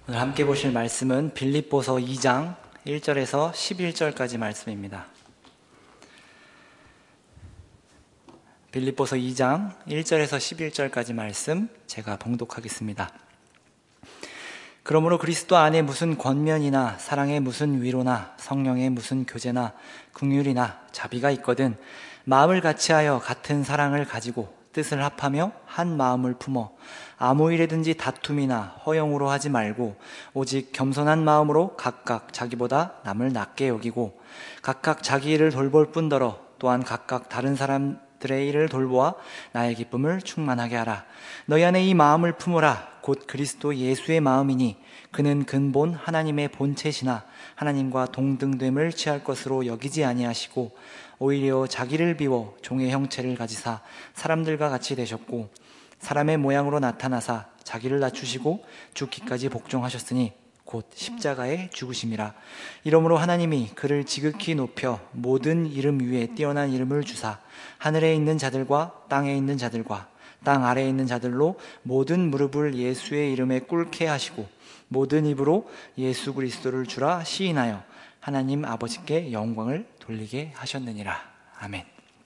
오늘 함께 보실 말씀은 빌립보서 2장 1절에서 11절까지 말씀입니다. 빌립보서 2장 1절에서 11절까지 말씀 제가 봉독하겠습니다. 그러므로 그리스도 안에 무슨 권면이나 사랑의 무슨 위로나 성령의 무슨 교제나 긍휼이나 자비가 있거든 마음을 같이하여 같은 사랑을 가지고 뜻을 합하며 한 마음을 품어 아무 일에든지 다툼이나 허용으로 하지 말고 오직 겸손한 마음으로 각각 자기보다 남을 낮게 여기고 각각 자기 일을 돌볼 뿐더러 또한 각각 다른 사람들의 일을 돌보아 나의 기쁨을 충만하게 하라. 너희 안에 이 마음을 품으라. 곧 그리스도 예수의 마음이니 그는 근본 하나님의 본체시나 하나님과 동등됨을 취할 것으로 여기지 아니하시고 오히려 자기를 비워 종의 형체를 가지사 사람들과 같이 되셨고 사람의 모양으로 나타나사 자기를 낮추시고 죽기까지 복종하셨으니 곧 십자가에 죽으심이라. 이러므로 하나님이 그를 지극히 높여 모든 이름 위에 뛰어난 이름을 주사 하늘에 있는 자들과 땅에 있는 자들과 땅 아래에 있는 자들로 모든 무릎을 예수의 이름에 꿇게 하시고 모든 입으로 예수 그리스도를 주라 시인하여 하나님 아버지께 영광을 돌리게 하셨느니라. 아멘.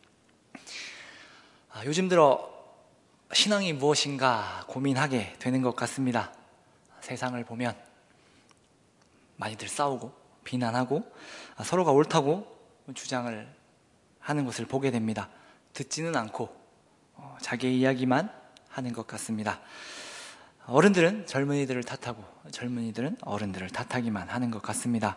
요즘 들어 신앙이 무엇인가 고민하게 되는 것 같습니다. 세상을 보면 많이들 싸우고 비난하고 서로가 옳다고 주장을 하는 것을 보게 됩니다. 듣지는 않고 자기의 이야기만 하는 것 같습니다. 어른들은 젊은이들을 탓하고 젊은이들은 어른들을 탓하기만 하는 것 같습니다.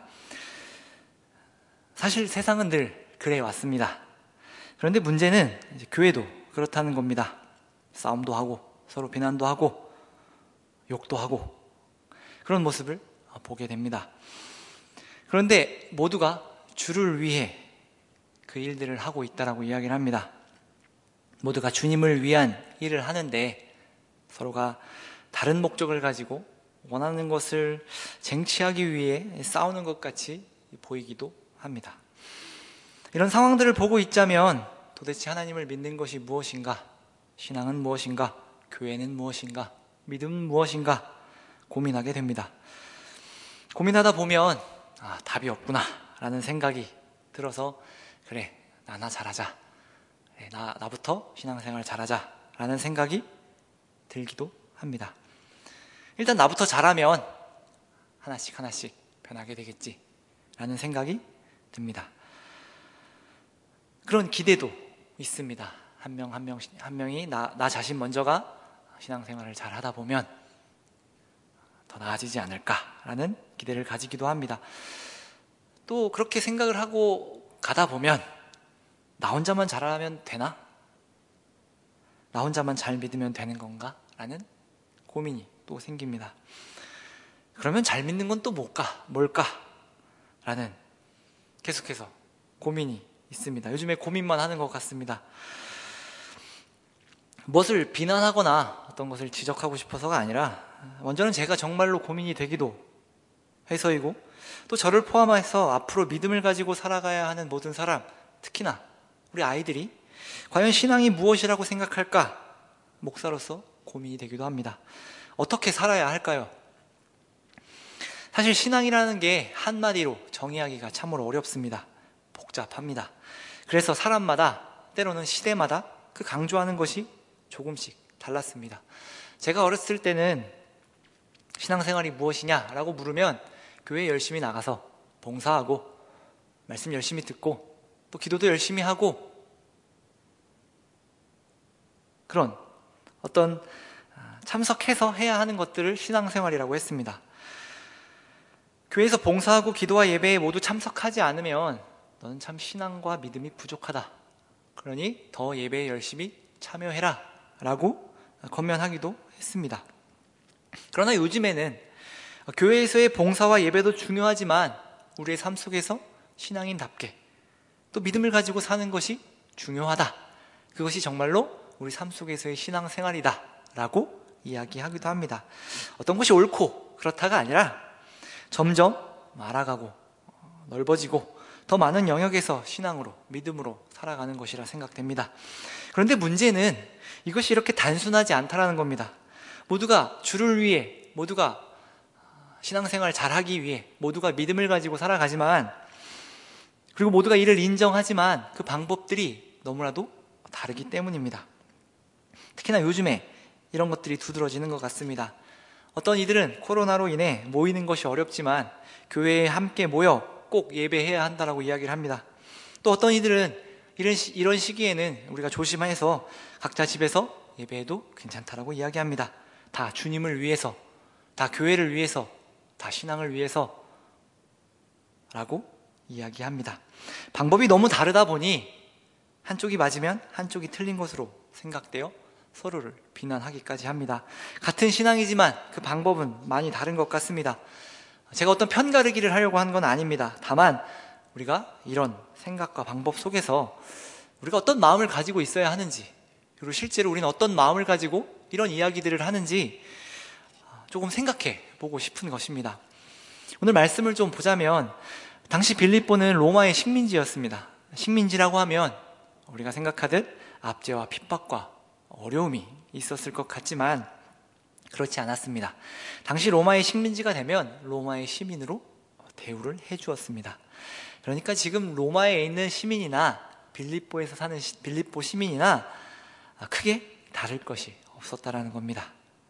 사실 세상은 늘 그래 왔습니다. 그런데 문제는 이제 교회도 그렇다는 겁니다. 싸움도 하고 서로 비난도 하고 욕도 하고 그런 모습을 보게 됩니다. 그런데 모두가 주를 위해 그 일들을 하고 있다라고 이야기를 합니다. 모두가 주님을 위한 일을 하는데 서로가 다른 목적을 가지고 원하는 것을 쟁취하기 위해 싸우는 것 같이 보이기도 합니다. 이런 상황들을 보고 있자면 도대체 하나님을 믿는 것이 무엇인가? 신앙은 무엇인가? 교회는 무엇인가? 믿음은 무엇인가? 고민하게 됩니다. 고민하다 보면 답이 없구나 라는 생각이 들어서 그래 나 잘하자, 그래, 나부터 신앙생활 잘하자 라는 생각이 들기도 합니다. 일단 나부터 잘하면 하나씩 변하게 되겠지 라는 생각이 듭니다. 그런 기대도 있습니다. 한 명이 나 자신 먼저가 신앙생활을 잘 하다 보면 더 나아지지 않을까라는 기대를 가지기도 합니다. 또 그렇게 생각을 하고 가다 보면 나 혼자만 잘하면 되나? 나 혼자만 잘 믿으면 되는 건가? 라는 고민이 또 생깁니다. 그러면 잘 믿는 건 또 뭘까? 라는 계속해서 고민이 있습니다. 요즘에 고민만 하는 것 같습니다. 무엇을 비난하거나 어떤 것을 지적하고 싶어서가 아니라 먼저는 제가 정말로 고민이 되기도 해서이고 또 저를 포함해서 앞으로 믿음을 가지고 살아가야 하는 모든 사람, 특히나 우리 아이들이 과연 신앙이 무엇이라고 생각할까? 목사로서 고민이 되기도 합니다. 어떻게 살아야 할까요? 사실 신앙이라는 게 한마디로 정의하기가 참으로 어렵습니다. 복잡합니다. 그래서 사람마다 때로는 시대마다 그 강조하는 것이 조금씩 달랐습니다. 제가 어렸을 때는 신앙생활이 무엇이냐라고 물으면 교회 열심히 나가서 봉사하고 말씀 열심히 듣고 또 기도도 열심히 하고 그런 어떤 참석해서 해야 하는 것들을 신앙생활이라고 했습니다. 교회에서 봉사하고 기도와 예배에 모두 참석하지 않으면 너는 참 신앙과 믿음이 부족하다. 그러니 더 예배에 열심히 참여해라 라고 권면하기도 했습니다. 그러나 요즘에는 교회에서의 봉사와 예배도 중요하지만 우리의 삶 속에서 신앙인답게 또 믿음을 가지고 사는 것이 중요하다. 그것이 정말로 우리 삶 속에서의 신앙생활이다 라고 이야기하기도 합니다. 어떤 것이 옳고 그렇다가 아니라 점점 알아가고 넓어지고 더 많은 영역에서 신앙으로 믿음으로 살아가는 것이라 생각됩니다. 그런데 문제는 이것이 이렇게 단순하지 않다라는 겁니다. 모두가 주를 위해 모두가 신앙생활 잘하기 위해 모두가 믿음을 가지고 살아가지만, 그리고 모두가 이를 인정하지만 그 방법들이 너무나도 다르기 때문입니다. 특히나 요즘에 이런 것들이 두드러지는 것 같습니다. 어떤 이들은 코로나로 인해 모이는 것이 어렵지만 교회에 함께 모여 꼭 예배해야 한다라고 이야기를 합니다. 또 어떤 이들은 이런 시기에는 우리가 조심해서 각자 집에서 예배해도 괜찮다라고 이야기합니다. 다 주님을 위해서, 다 교회를 위해서, 다 신앙을 위해서 라고 이야기합니다. 방법이 너무 다르다 보니 한쪽이 맞으면 한쪽이 틀린 것으로 생각되어 서로를 비난하기까지 합니다. 같은 신앙이지만 그 방법은 많이 다른 것 같습니다. 제가 어떤 편가르기를 하려고 한 건 아닙니다. 다만 우리가 이런 생각과 방법 속에서 우리가 어떤 마음을 가지고 있어야 하는지, 그리고 실제로 우리는 어떤 마음을 가지고 이런 이야기들을 하는지 조금 생각해 보고 싶은 것입니다. 오늘 말씀을 좀 보자면, 당시 빌립보는 로마의 식민지였습니다. 식민지라고 하면 우리가 생각하듯 압제와 핍박과 어려움이 있었을 것 같지만 그렇지 않았습니다. 당시 로마의 식민지가 되면 로마의 시민으로 대우를 해주었습니다. 그러니까 지금 로마에 있는 시민이나 빌립보에서 사는 빌립보 시민이나 크게 다를 것이 없었다라는 겁니다.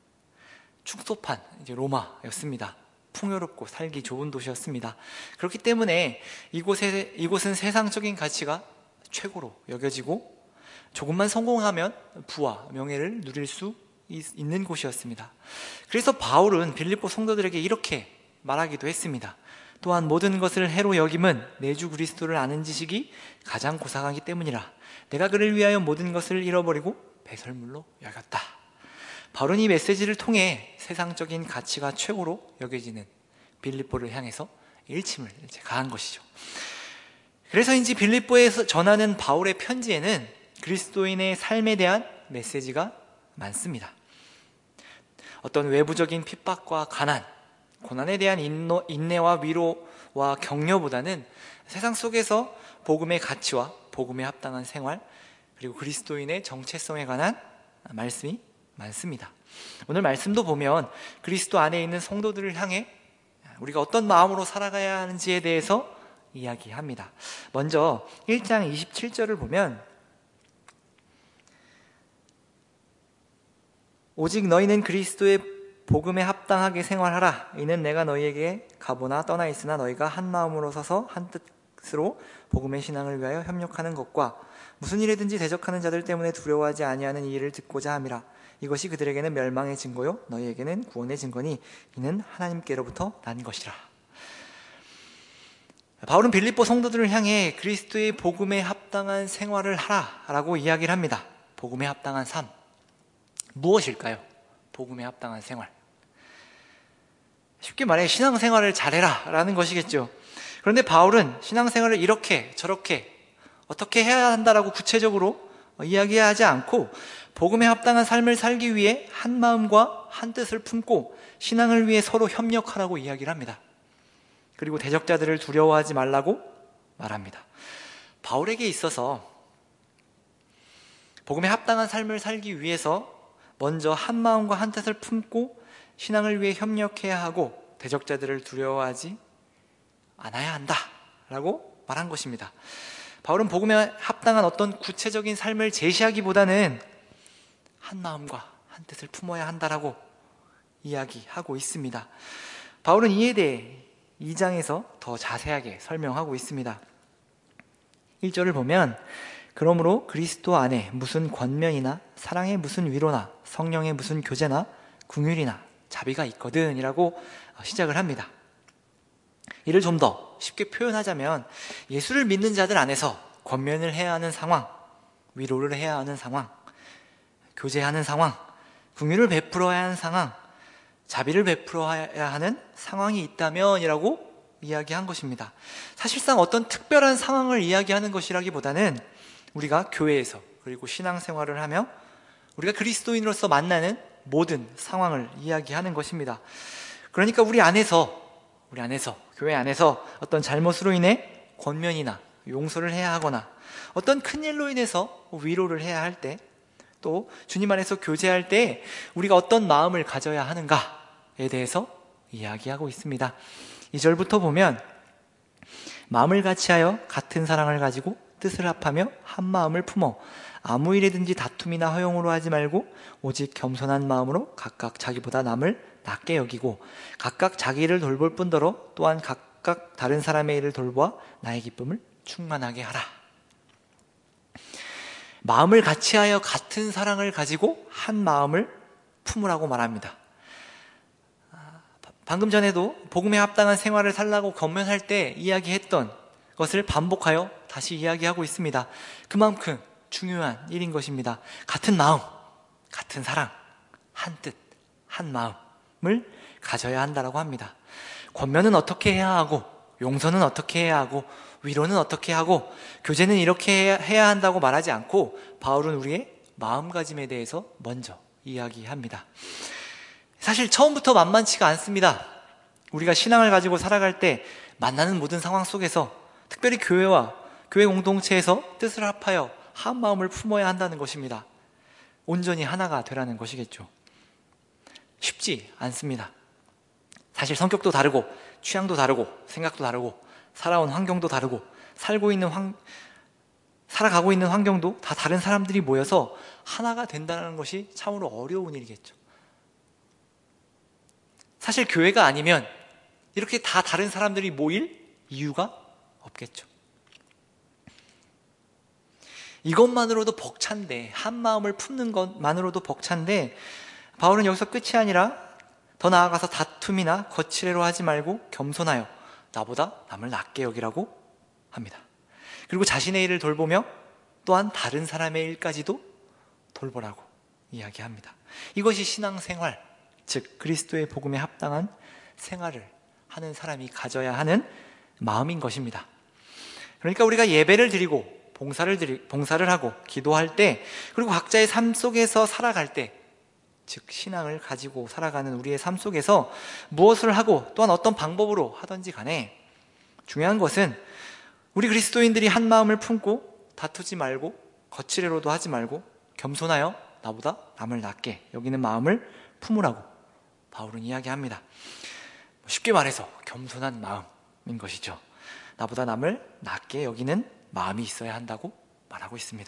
축소판 이제 로마였습니다. 풍요롭고 살기 좋은 도시였습니다. 그렇기 때문에 이곳은 세상적인 가치가 최고로 여겨지고 조금만 성공하면 부와 명예를 누릴 수 있는 곳이었습니다. 그래서 바울은 빌립보 성도들에게 이렇게 말하기도 했습니다. 또한 모든 것을 해로 여김은 내 주 그리스도를 아는 지식이 가장 고상하기 때문이라. 내가 그를 위하여 모든 것을 잃어버리고 배설물로 여겼다. 바울은 이 메시지를 통해 세상적인 가치가 최고로 여겨지는 빌립보를 향해서 일침을 가한 것이죠. 그래서인지 빌립보에서 전하는 바울의 편지에는 그리스도인의 삶에 대한 메시지가 많습니다. 어떤 외부적인 핍박과 가난, 고난에 대한 인내와 위로와 격려보다는 세상 속에서 복음의 가치와 복음에 합당한 생활, 그리고 그리스도인의 정체성에 관한 말씀이 많습니다. 오늘 말씀도 보면 그리스도 안에 있는 성도들을 향해 우리가 어떤 마음으로 살아가야 하는지에 대해서 이야기합니다. 먼저 1장 27절을 보면, 오직 너희는 그리스도의 복음에 합당하게 생활하라. 이는 내가 너희에게 가보나 떠나 있으나 너희가 한 마음으로 서서 한 뜻으로 복음의 신앙을 위하여 협력하는 것과 무슨 일에든지 대적하는 자들 때문에 두려워하지 아니하는 이 일을 듣고자 함이라. 이것이 그들에게는 멸망의 증거요 너희에게는 구원의 증거니 이는 하나님께로부터 난 것이라. 바울은 빌립보 성도들을 향해 그리스도의 복음에 합당한 생활을 하라라고 이야기를 합니다. 복음에 합당한 삶, 무엇일까요? 복음에 합당한 생활, 쉽게 말해 신앙생활을 잘해라 라는 것이겠죠. 그런데 바울은 신앙생활을 이렇게 저렇게 어떻게 해야 한다라고 구체적으로 이야기하지 않고 복음에 합당한 삶을 살기 위해 한 마음과 한 뜻을 품고 신앙을 위해 서로 협력하라고 이야기를 합니다. 그리고 대적자들을 두려워하지 말라고 말합니다. 바울에게 있어서 복음에 합당한 삶을 살기 위해서 먼저 한 마음과 한 뜻을 품고 신앙을 위해 협력해야 하고 대적자들을 두려워하지 않아야 한다라고 말한 것입니다. 바울은 복음에 합당한 어떤 구체적인 삶을 제시하기보다는 한 마음과 한 뜻을 품어야 한다라고 이야기하고 있습니다. 바울은 이에 대해 2장에서 더 자세하게 설명하고 있습니다. 1절을 보면, 그러므로 그리스도 안에 무슨 권면이나 사랑의 무슨 위로나 성령의 무슨 교제나 긍휼이나 자비가 있거든 이라고 시작을 합니다. 이를 좀 더 쉽게 표현하자면 예수를 믿는 자들 안에서 권면을 해야 하는 상황, 위로를 해야 하는 상황, 교제하는 상황, 긍휼을 베풀어야 하는 상황, 자비를 베풀어야 하는 상황이 있다면 이라고 이야기한 것입니다. 사실상 어떤 특별한 상황을 이야기하는 것이라기보다는 우리가 교회에서 그리고 신앙생활을 하며 우리가 그리스도인으로서 만나는 모든 상황을 이야기하는 것입니다. 그러니까 우리 안에서 교회 안에서 어떤 잘못으로 인해 권면이나 용서를 해야 하거나 어떤 큰일로 인해서 위로를 해야 할 때, 또 주님 안에서 교제할 때 우리가 어떤 마음을 가져야 하는가에 대해서 이야기하고 있습니다. 2절부터 보면 마음을 같이하여 같은 사랑을 가지고 뜻을 합하며 한 마음을 품어 아무 일이든지 다툼이나 허용으로 하지 말고 오직 겸손한 마음으로 각각 자기보다 남을 낮게 여기고 각각 자기를 돌볼 뿐더러 또한 각각 다른 사람의 일을 돌보아 나의 기쁨을 충만하게 하라. 마음을 같이하여 같은 사랑을 가지고 한 마음을 품으라고 말합니다. 방금 전에도 복음에 합당한 생활을 살라고 권면할 때 이야기했던 것을 반복하여 다시 이야기하고 있습니다. 그만큼 중요한 일인 것입니다. 같은 마음, 같은 사랑, 한 뜻, 한 마음을 가져야 한다고 합니다. 권면은 어떻게 해야 하고, 용서는 어떻게 해야 하고, 위로는 어떻게 하고, 교제는 이렇게 해야 한다고 말하지 않고 바울은 우리의 마음가짐에 대해서 먼저 이야기합니다. 사실 처음부터 만만치가 않습니다. 우리가 신앙을 가지고 살아갈 때 만나는 모든 상황 속에서 특별히 교회와 교회 공동체에서 뜻을 합하여 한 마음을 품어야 한다는 것입니다. 온전히 하나가 되라는 것이겠죠. 쉽지 않습니다. 사실 성격도 다르고 취향도 다르고 생각도 다르고 살아온 환경도 다르고 살아가고 있는 환경도 다 다른 사람들이 모여서 하나가 된다는 것이 참으로 어려운 일이겠죠. 사실 교회가 아니면 이렇게 다 다른 사람들이 모일 이유가 없겠죠. 이것만으로도 벅찬데, 한 마음을 품는 것만으로도 벅찬데, 바울은 여기서 끝이 아니라 더 나아가서 다툼이나 거칠애로 하지 말고 겸손하여 나보다 남을 낮게 여기라고 합니다. 그리고 자신의 일을 돌보며 또한 다른 사람의 일까지도 돌보라고 이야기합니다. 이것이 신앙생활, 즉 그리스도의 복음에 합당한 생활을 하는 사람이 가져야 하는 마음인 것입니다. 그러니까 우리가 예배를 드리고 봉사를 하고 기도할 때, 그리고 각자의 삶 속에서 살아갈 때, 즉 신앙을 가지고 살아가는 우리의 삶 속에서 무엇을 하고 또한 어떤 방법으로 하든지 간에 중요한 것은 우리 그리스도인들이 한 마음을 품고 다투지 말고 거칠애로도 하지 말고 겸손하여 나보다 남을 낮게 여기는 마음을 품으라고 바울은 이야기합니다. 쉽게 말해서 겸손한 마음인 것이죠. 나보다 남을 낮게 여기는 마음이 있어야 한다고 말하고 있습니다.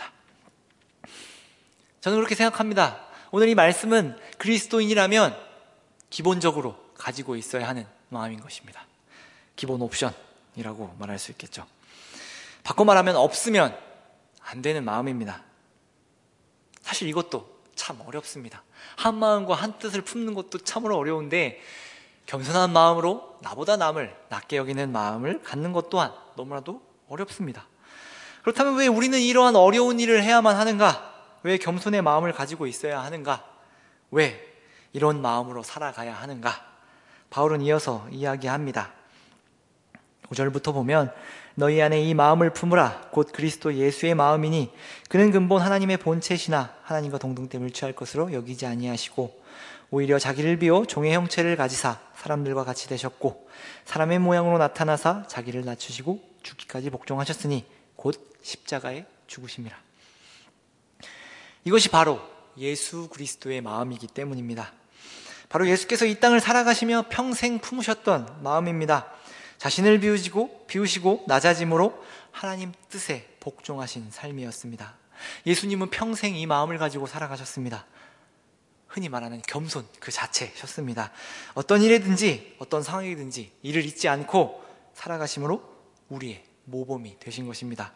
저는 그렇게 생각합니다. 오늘 이 말씀은 그리스도인이라면 기본적으로 가지고 있어야 하는 마음인 것입니다. 기본 옵션이라고 말할 수 있겠죠. 바꿔 말하면 없으면 안 되는 마음입니다. 사실 이것도 참 어렵습니다. 한 마음과 한 뜻을 품는 것도 참으로 어려운데 겸손한 마음으로 나보다 남을 낮게 여기는 마음을 갖는 것 또한 너무나도 어렵습니다. 그렇다면 왜 우리는 이러한 어려운 일을 해야만 하는가? 왜 겸손의 마음을 가지고 있어야 하는가? 왜 이런 마음으로 살아가야 하는가? 바울은 이어서 이야기합니다. 5절부터 보면 너희 안에 이 마음을 품으라 곧 그리스도 예수의 마음이니 그는 근본 하나님의 본체시나 하나님과 동등됨을 취할 것으로 여기지 아니하시고 오히려 자기를 비워 종의 형체를 가지사 사람들과 같이 되셨고 사람의 모양으로 나타나사 자기를 낮추시고 죽기까지 복종하셨으니 곧 십자가에 죽으심이라. 이것이 바로 예수 그리스도의 마음이기 때문입니다. 바로 예수께서 이 땅을 살아가시며 평생 품으셨던 마음입니다. 자신을 비우시고 낮아짐으로 하나님 뜻에 복종하신 삶이었습니다. 예수님은 평생 이 마음을 가지고 살아가셨습니다. 흔히 말하는 겸손 그 자체셨습니다. 어떤 일이든지 어떤 상황이든지 이를 잊지 않고 살아가심으로 우리의 모범이 되신 것입니다.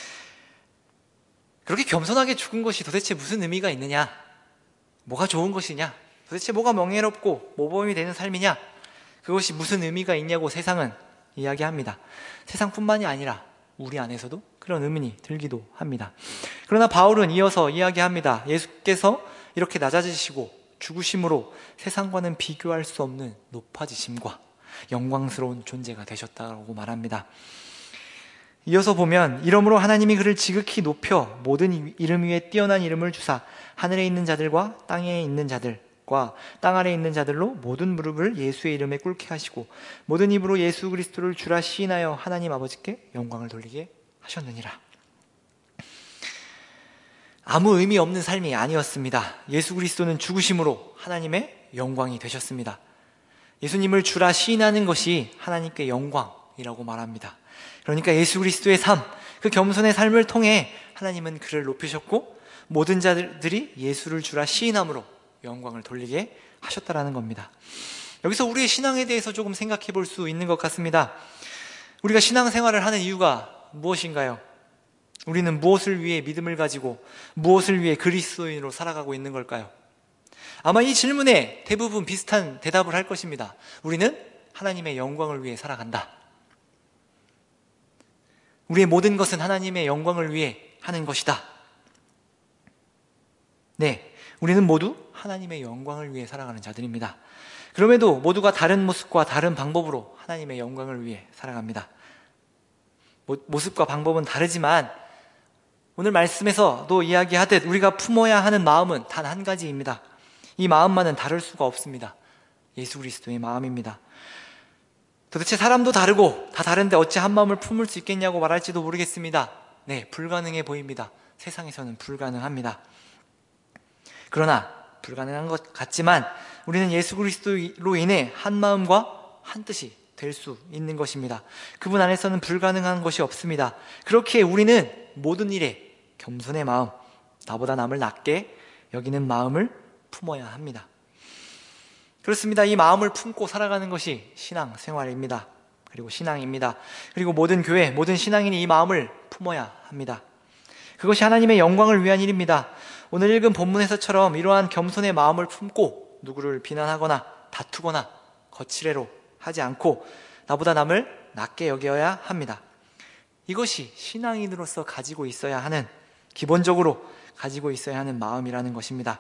그렇게 겸손하게 죽은 것이 도대체 무슨 의미가 있느냐? 뭐가 좋은 것이냐? 도대체 뭐가 명예롭고 모범이 되는 삶이냐? 그것이 무슨 의미가 있냐고 세상은 이야기합니다. 세상뿐만이 아니라 우리 안에서도 그런 의문이 들기도 합니다. 그러나 바울은 이어서 이야기합니다. 예수께서 이렇게 낮아지시고 죽으심으로 세상과는 비교할 수 없는 높아지심과 영광스러운 존재가 되셨다고 말합니다. 이어서 보면 이러므로 하나님이 그를 지극히 높여 모든 이름 위에 뛰어난 이름을 주사 하늘에 있는 자들과 땅에 있는 자들과 땅 아래에 있는 자들로 모든 무릎을 예수의 이름에 꿇게 하시고 모든 입으로 예수 그리스도를 주라 시인하여 하나님 아버지께 영광을 돌리게 하셨느니라. 아무 의미 없는 삶이 아니었습니다. 예수 그리스도는 죽으심으로 하나님의 영광이 되셨습니다. 예수님을 주라 시인하는 것이 하나님께 영광이라고 말합니다. 그러니까 예수 그리스도의 삶, 그 겸손의 삶을 통해 하나님은 그를 높이셨고 모든 자들이 예수를 주라 시인함으로 영광을 돌리게 하셨다라는 겁니다. 여기서 우리의 신앙에 대해서 조금 생각해 볼 수 있는 것 같습니다. 우리가 신앙생활을 하는 이유가 무엇인가요? 우리는 무엇을 위해 믿음을 가지고 무엇을 위해 그리스도인으로 살아가고 있는 걸까요? 아마 이 질문에 대부분 비슷한 대답을 할 것입니다. 우리는 하나님의 영광을 위해 살아간다. 우리의 모든 것은 하나님의 영광을 위해 하는 것이다. 네, 우리는 모두 하나님의 영광을 위해 살아가는 자들입니다. 그럼에도 모두가 다른 모습과 다른 방법으로 하나님의 영광을 위해 살아갑니다. 모습과 방법은 다르지만 오늘 말씀에서도 이야기하듯 우리가 품어야 하는 마음은 단 한 가지입니다. 이 마음만은 다를 수가 없습니다. 예수 그리스도의 마음입니다. 도대체 사람도 다르고 다 다른데 어찌 한 마음을 품을 수 있겠냐고 말할지도 모르겠습니다. 네, 불가능해 보입니다. 세상에서는 불가능합니다. 그러나 불가능한 것 같지만 우리는 예수 그리스도로 인해 한 마음과 한 뜻이 될 수 있는 것입니다. 그분 안에서는 불가능한 것이 없습니다. 그렇게 우리는 모든 일에 겸손의 마음, 나보다 남을 낮게 여기는 마음을 품어야 합니다. 그렇습니다. 이 마음을 품고 살아가는 것이 신앙생활입니다. 그리고 신앙입니다. 그리고 모든 교회, 모든 신앙인이 이 마음을 품어야 합니다. 그것이 하나님의 영광을 위한 일입니다. 오늘 읽은 본문에서처럼 이러한 겸손의 마음을 품고 누구를 비난하거나 다투거나 거칠애로 하지 않고 나보다 남을 낮게 여겨야 합니다. 이것이 신앙인으로서 가지고 있어야 하는, 기본적으로 가지고 있어야 하는 마음이라는 것입니다.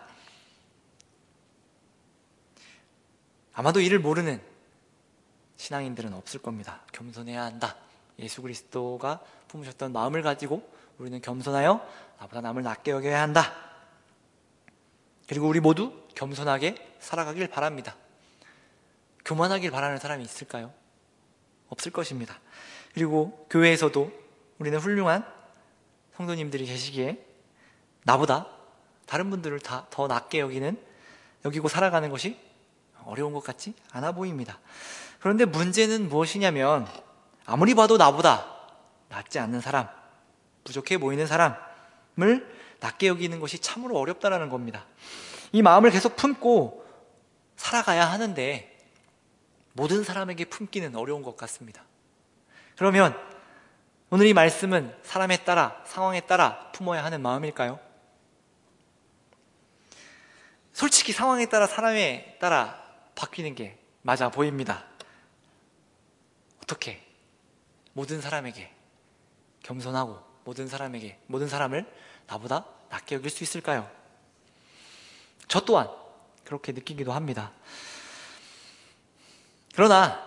아마도 이를 모르는 신앙인들은 없을 겁니다. 겸손해야 한다. 예수 그리스도가 품으셨던 마음을 가지고 우리는 겸손하여 나보다 남을 낮게 여겨야 한다. 그리고 우리 모두 겸손하게 살아가길 바랍니다. 교만하길 바라는 사람이 있을까요? 없을 것입니다. 그리고 교회에서도 우리는 훌륭한 성도님들이 계시기에 나보다 다른 분들을 다 더 낮게 여기고 살아가는 것이 어려운 것 같지 않아 보입니다. 그런데 문제는 무엇이냐면 아무리 봐도 나보다 낫지 않는 사람, 부족해 보이는 사람을 낮게 여기는 것이 참으로 어렵다라는 겁니다. 이 마음을 계속 품고 살아가야 하는데 모든 사람에게 품기는 어려운 것 같습니다. 그러면 오늘 이 말씀은 사람에 따라, 상황에 따라 품어야 하는 마음일까요? 솔직히 상황에 따라, 사람에 따라 바뀌는 게 맞아 보입니다. 어떻게 모든 사람에게 겸손하고 모든 사람을 나보다 낮게 여길 수 있을까요? 저 또한 그렇게 느끼기도 합니다. 그러나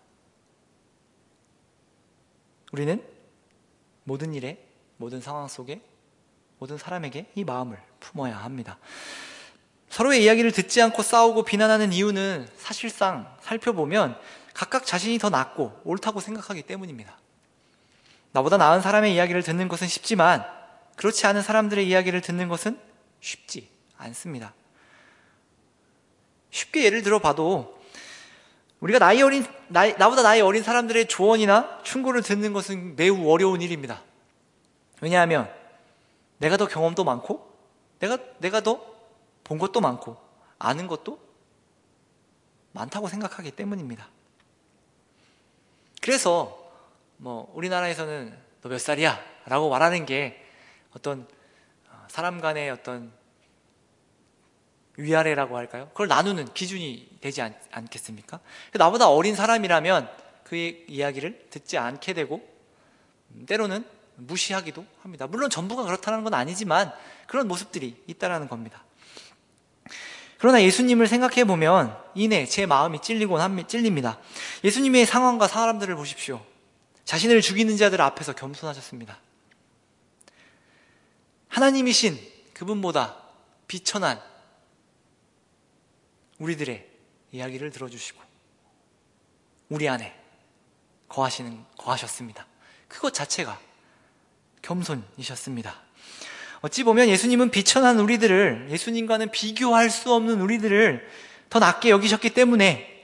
우리는 모든 일에, 모든 상황 속에, 모든 사람에게 이 마음을 품어야 합니다. 서로의 이야기를 듣지 않고 싸우고 비난하는 이유는 사실상 살펴보면 각각 자신이 더 낫고 옳다고 생각하기 때문입니다. 나보다 나은 사람의 이야기를 듣는 것은 쉽지만 그렇지 않은 사람들의 이야기를 듣는 것은 쉽지 않습니다. 쉽게 예를 들어봐도 우리가 나보다 나이 어린 사람들의 조언이나 충고를 듣는 것은 매우 어려운 일입니다. 왜냐하면 내가 더 경험도 많고 내가 더 본 것도 많고 아는 것도 많다고 생각하기 때문입니다. 그래서 우리나라에서는 너 몇 살이야? 라고 말하는 게 어떤 사람 간의 어떤 위아래라고 할까요? 그걸 나누는 기준이 되지 않겠습니까? 나보다 어린 사람이라면 그의 이야기를 듣지 않게 되고 때로는 무시하기도 합니다. 물론 전부가 그렇다는 건 아니지만 그런 모습들이 있다는 겁니다. 그러나 예수님을 생각해 보면 이내 제 마음이 찔립니다. 예수님의 상황과 사람들을 보십시오. 자신을 죽이는 자들 앞에서 겸손하셨습니다. 하나님이신 그분보다 비천한 우리들의 이야기를 들어주시고 우리 안에 거하셨습니다. 그것 자체가 겸손이셨습니다. 어찌 보면 예수님은 비천한 우리들을, 예수님과는 비교할 수 없는 우리들을 더 낮게 여기셨기 때문에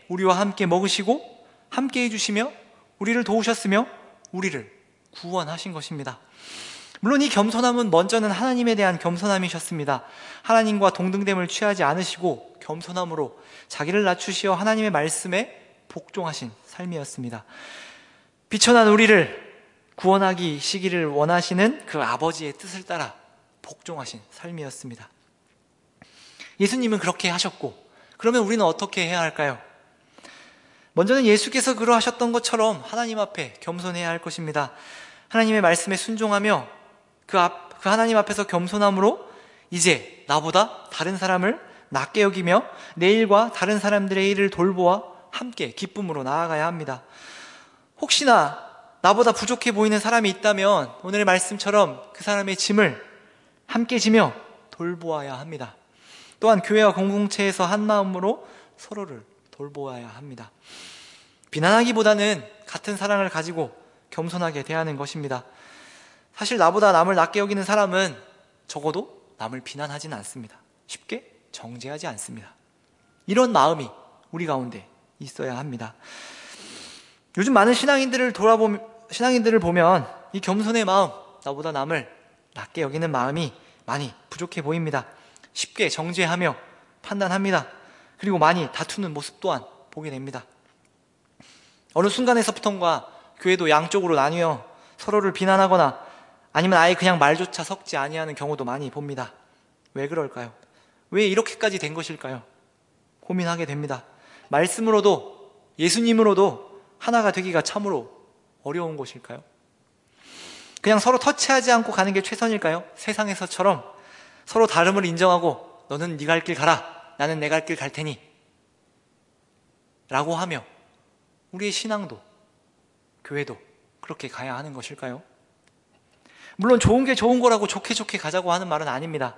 우리와 함께 먹으시고 함께 해주시며 우리를 도우셨으며 우리를 구원하신 것입니다. 물론 이 겸손함은 먼저는 하나님에 대한 겸손함이셨습니다. 하나님과 동등됨을 취하지 않으시고 겸손함으로 자기를 낮추시어 하나님의 말씀에 복종하신 삶이었습니다. 비천한 우리를 구원하시기를 원하시는 그 아버지의 뜻을 따라 복종하신 삶이었습니다. 예수님은 그렇게 하셨고, 그러면 우리는 어떻게 해야 할까요? 먼저는 예수께서 그러하셨던 것처럼 하나님 앞에 겸손해야 할 것입니다. 하나님의 말씀에 순종하며 그 하나님 앞에서 겸손함으로 이제 나보다 다른 사람을 낮게 여기며 내 일과 다른 사람들의 일을 돌보아 함께 기쁨으로 나아가야 합니다. 혹시나 나보다 부족해 보이는 사람이 있다면 오늘의 말씀처럼 그 사람의 짐을 함께 지며 돌보아야 합니다. 또한 교회와 공동체에서 한 마음으로 서로를 돌보아야 합니다. 비난하기보다는 같은 사랑을 가지고 겸손하게 대하는 것입니다. 사실 나보다 남을 낮게 여기는 사람은 적어도 남을 비난하지는 않습니다. 쉽게 정죄하지 않습니다. 이런 마음이 우리 가운데 있어야 합니다. 요즘 많은 신앙인들을 보면 이 겸손의 마음, 나보다 남을 낮게 여기는 마음이 많이 부족해 보입니다. 쉽게 정죄하며 판단합니다. 그리고 많이 다투는 모습 또한 보게 됩니다. 어느 순간에서부턴가 교회도 양쪽으로 나뉘어 서로를 비난하거나 아니면 아예 그냥 말조차 섞지 아니하는 경우도 많이 봅니다. 왜 그럴까요? 왜 이렇게까지 된 것일까요? 고민하게 됩니다. 말씀으로도 예수님으로도 하나가 되기가 참으로 어려운 것일까요? 그냥 서로 터치하지 않고 가는 게 최선일까요? 세상에서처럼 서로 다름을 인정하고 너는 네 갈 길 가라, 나는 내 갈 길 갈 테니 라고 하며 우리의 신앙도 교회도 그렇게 가야 하는 것일까요? 물론 좋은 게 좋은 거라고 좋게 가자고 하는 말은 아닙니다.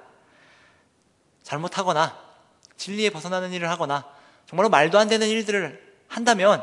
잘못하거나 진리에 벗어나는 일을 하거나 정말로 말도 안 되는 일들을 한다면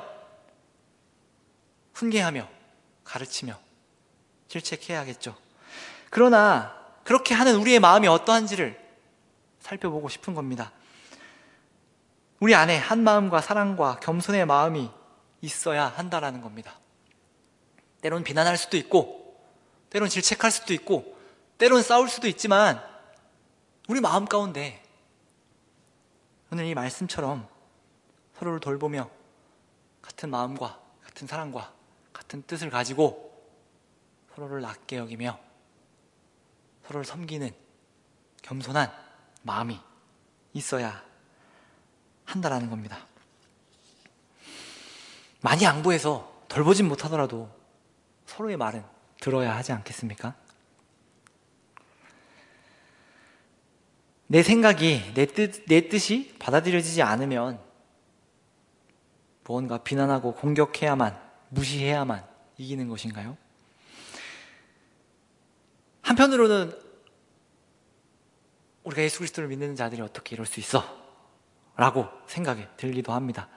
훈계하며 가르치며 질책해야겠죠. 그러나 그렇게 하는 우리의 마음이 어떠한지를 살펴보고 싶은 겁니다. 우리 안에 한 마음과 사랑과 겸손의 마음이 있어야 한다라는 겁니다. 때론 비난할 수도 있고 때론 질책할 수도 있고 때론 싸울 수도 있지만 우리 마음 가운데 오늘 이 말씀처럼 서로를 돌보며 같은 마음과 같은 사랑과 같은 뜻을 가지고 서로를 낮게 여기며 서로를 섬기는 겸손한 마음이 있어야 한다라는 겁니다. 많이 양보해서 돌보진 못하더라도 서로의 말은 들어야 하지 않겠습니까? 내 생각이 내 뜻이 받아들여지지 않으면 무언가 비난하고 공격해야만, 무시해야만 이기는 것인가요? 한편으로는 우리가 예수 그리스도를 믿는 자들이 어떻게 이럴 수 있어? 라고 생각이 들기도 합니다.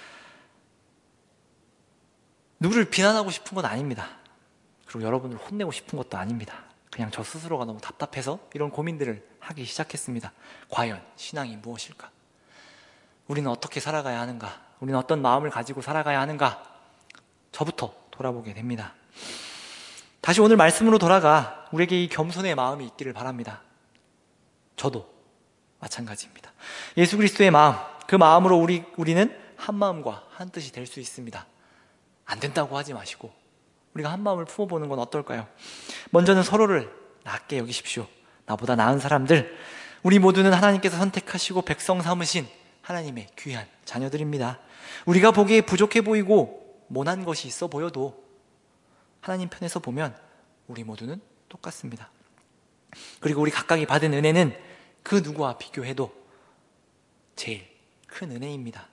누구를 비난하고 싶은 건 아닙니다. 그리고 여러분을 혼내고 싶은 것도 아닙니다. 그냥 저 스스로가 너무 답답해서 이런 고민들을 하기 시작했습니다. 과연 신앙이 무엇일까? 우리는 어떻게 살아가야 하는가? 우리는 어떤 마음을 가지고 살아가야 하는가? 저부터 돌아보게 됩니다. 다시 오늘 말씀으로 돌아가 우리에게 이 겸손의 마음이 있기를 바랍니다. 저도 마찬가지입니다. 예수 그리스도의 마음, 그 마음으로 우리는 한 마음과 한 뜻이 될 수 있습니다. 안 된다고 하지 마시고 우리가 한 마음을 품어보는 건 어떨까요? 먼저는 서로를 낮게 여기십시오. 나보다 나은 사람들, 우리 모두는 하나님께서 선택하시고 백성 삼으신 하나님의 귀한 자녀들입니다. 우리가 보기에 부족해 보이고 모난 것이 있어 보여도 하나님 편에서 보면 우리 모두는 똑같습니다. 그리고 우리 각각이 받은 은혜는 그 누구와 비교해도 제일 큰 은혜입니다.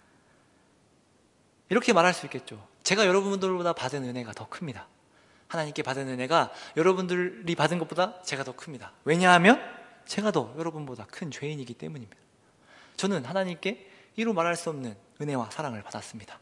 이렇게 말할 수 있겠죠. 제가 여러분들보다 받은 은혜가 더 큽니다. 하나님께 받은 은혜가 여러분들이 받은 것보다 제가 더 큽니다. 왜냐하면 제가 더 여러분보다 큰 죄인이기 때문입니다. 저는 하나님께 이루 말할 수 없는 은혜와 사랑을 받았습니다.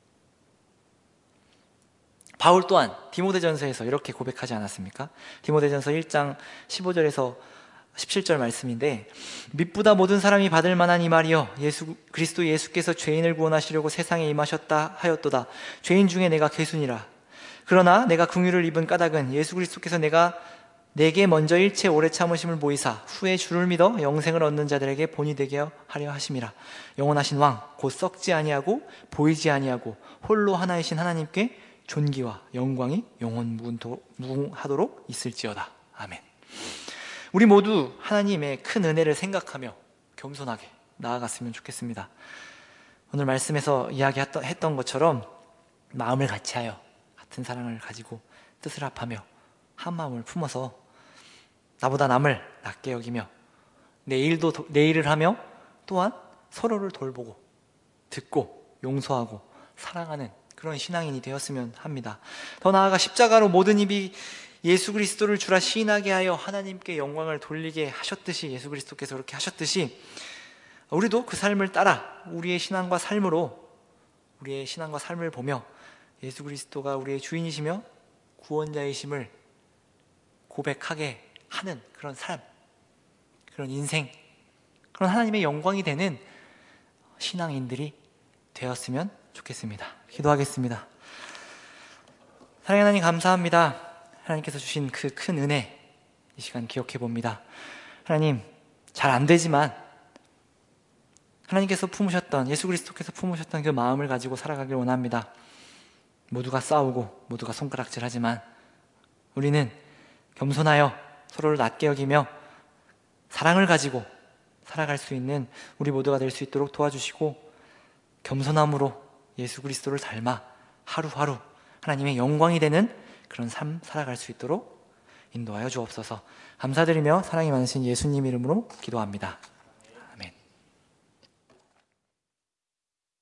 바울 또한 디모데전서에서 이렇게 고백하지 않았습니까? 디모데전서 1장 15절에서 17절 말씀인데, mit보다 모든 사람이 받을 만한 이 말이여, 그리스도 예수께서 죄인을 구원하시려고 세상에 임하셨다 하였도다. 죄인 중에 내가 괴순이라. 그러나 내가 긍휼을 입은 까닭은 예수 그리스도께서 내게 먼저 일체 오래 참으심을 보이사 후에 주를 믿어 영생을 얻는 자들에게 본이 되게 하려 하심이라. 영원하신 왕 곧 썩지 아니하고 보이지 아니하고 홀로 하나이신 하나님께 존귀와 영광이 영원 무궁하도록 있을지어다. 아멘. 우리 모두 하나님의 큰 은혜를 생각하며 겸손하게 나아갔으면 좋겠습니다. 오늘 말씀에서 이야기했던 것처럼 마음을 같이하여 같은 사랑을 가지고 뜻을 합하며 한 마음을 품어서 나보다 남을 낮게 여기며 내 일을 하며 또한 서로를 돌보고 듣고 용서하고 사랑하는 그런 신앙인이 되었으면 합니다. 더 나아가 십자가로 모든 입이 예수 그리스도를 주라 시인하게 하여 하나님께 영광을 돌리게 하셨듯이, 예수 그리스도께서 그렇게 하셨듯이 우리도 그 삶을 따라 우리의 신앙과 삶을 보며 예수 그리스도가 우리의 주인이시며 구원자이심을 고백하게 하는 그런 삶, 그런 인생, 그런 하나님의 영광이 되는 신앙인들이 되었으면 좋겠습니다. 기도하겠습니다. 사랑하는 하나님, 감사합니다. 하나님께서 주신 그 큰 은혜 이 시간 기억해 봅니다. 하나님, 잘 안 되지만 하나님께서 품으셨던, 예수 그리스도께서 품으셨던 그 마음을 가지고 살아가길 원합니다. 모두가 싸우고 모두가 손가락질하지만 우리는 겸손하여 서로를 낮게 여기며 사랑을 가지고 살아갈 수 있는 우리 모두가 될 수 있도록 도와주시고, 겸손함으로 예수 그리스도를 닮아 하루하루 하나님의 영광이 되는 그런 삶 살아갈 수 있도록 인도하여 주옵소서. 감사드리며 사랑이 많으신 예수님 이름으로 기도합니다.